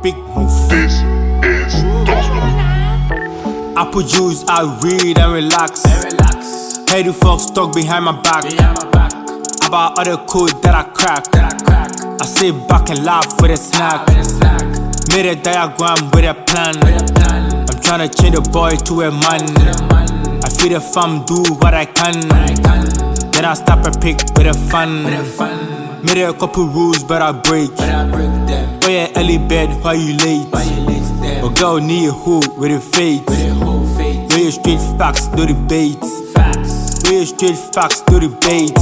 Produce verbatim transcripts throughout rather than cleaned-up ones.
big move. This is gospel. Apple juice, I read and relax. Hey, the fuck stuck behind my back. About other code that I crack. I sit back and laugh with a snack. Made a diagram with a plan. I'm tryna change the boy to a man. I feel the fam, do what I can. Then I stop a pick with a fun. Made a couple rules, but I break. Oh yeah, early bed, why you late? A girl need a hoe with a fate. Where you straight facts, no debate. Where you straight facts, no debate.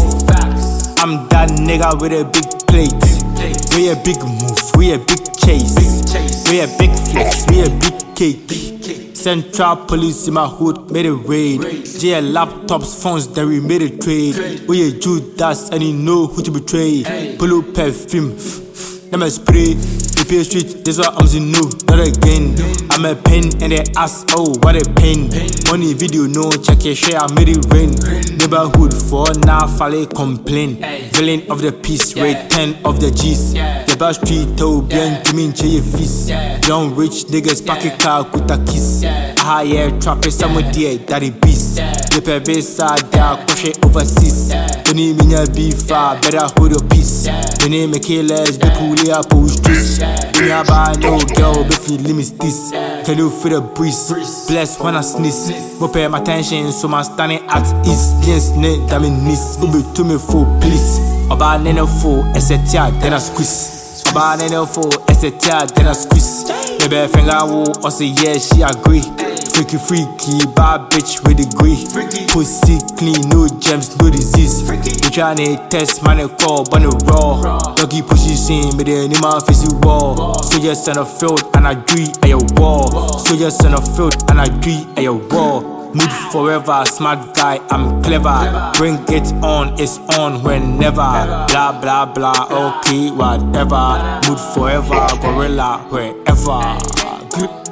I'm that nigga with a big plate. We a big move, we a big chase. We a big flex, we a big cake. Central police in my hood made a raid. J L laptops, phones, then we made a trade. We a Judas and you know who to betray. Pull up perfume, let me spray. The P street, this what I'm saying, no, not again. I'm a pen and they ask, oh, what a pain. Money video, no, check your share, I made it rain. Neighborhood for now, Fale complain. Villain of the peace, rate ten of the G's. The bad street, oh, bien, to me, your feast. Young rich niggas, pack a car with a kiss. Ah, yeah, trapping someone there, daddy beast. The pebble side, there, crochet overseas. When you mean your beef, better hold your peace. When you make it less, be pulley up, push streets. When you buy no girl, be feeling me this. Tell you for the breeze, bless when I sneeze. Go pay my attention, so my standing at ease. Yes, ne, damn it, niece. Go be to me for please. About nene for, et cetera, then I squeeze. About nene for, et cetera, then I squeeze. Maybe finger will, or say yeah, she agree. Freaky, freaky, bad bitch with degree. Pussy clean, no gems, no disease. We tryna test, man, a call, but no raw. Doggy pushes in, me the animal face you wall. Soldiers on the field, and I agree at your wall. Soldiers on the field, and I agree at your wall. Mood forever, smart guy, I'm clever. Bring it on, it's on whenever. Blah, blah, blah, okay, whatever. Mood forever, gorilla, wherever.